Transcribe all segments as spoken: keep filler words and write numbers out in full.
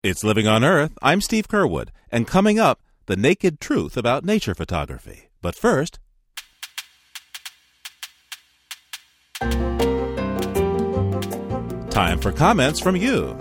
It's Living on Earth. I'm Steve Curwood, and coming up, the naked truth about nature photography. But first, time for comments from you.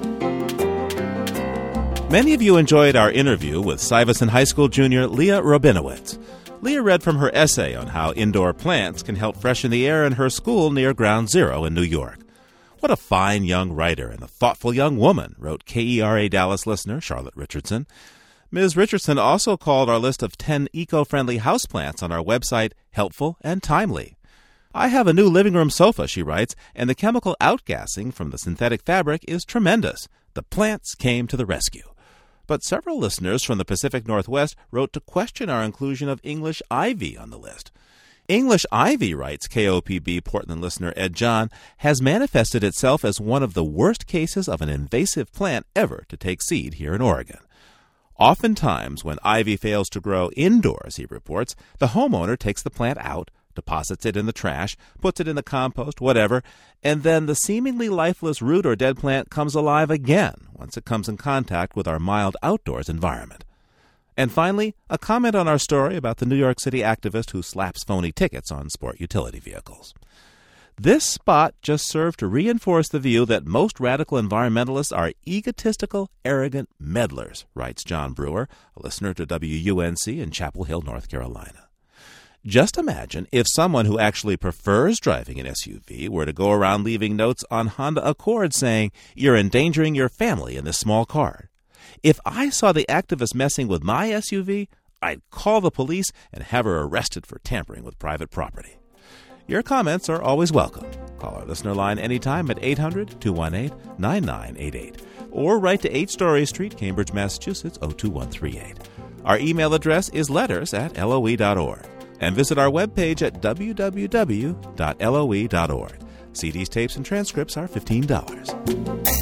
Many of you enjoyed our interview with Stuyvesant High School junior Leah Rabinowitz. Leah read from her essay on how indoor plants can help freshen the air in her school near Ground Zero in New York. What a fine young writer and a thoughtful young woman, wrote K E R A Dallas listener Charlotte Richardson. Miz Richardson also called our list of ten eco-friendly houseplants on our website helpful and timely. I have a new living room sofa, she writes, and the chemical outgassing from the synthetic fabric is tremendous. The plants came to the rescue. But several listeners from the Pacific Northwest wrote to question our inclusion of English ivy on the list. English ivy, writes K O P B Portland listener Ed John, has manifested itself as one of the worst cases of an invasive plant ever to take seed here in Oregon. Oftentimes, when ivy fails to grow indoors, he reports, the homeowner takes the plant out, deposits it in the trash, puts it in the compost, whatever, and then the seemingly lifeless root or dead plant comes alive again once it comes in contact with our mild outdoors environment. And finally, a comment on our story about the New York City activist who slaps phony tickets on sport utility vehicles. This spot just served to reinforce the view that most radical environmentalists are egotistical, arrogant meddlers, writes John Brewer, a listener to W U N C in Chapel Hill, North Carolina. Just imagine if someone who actually prefers driving an S U V were to go around leaving notes on Honda Accord saying, "You're endangering your family in this small car." If I saw the activist messing with my S U V, I'd call the police and have her arrested for tampering with private property. Your comments are always welcome. Call our listener line anytime at eight hundred, two one eight, nine nine eight eight or write to eight Story Street, Cambridge, Massachusetts, oh two one three eight. Our email address is letters at L O E dot org. And visit our webpage at w w w dot L O E dot org. C Ds, tapes, and transcripts are fifteen dollars.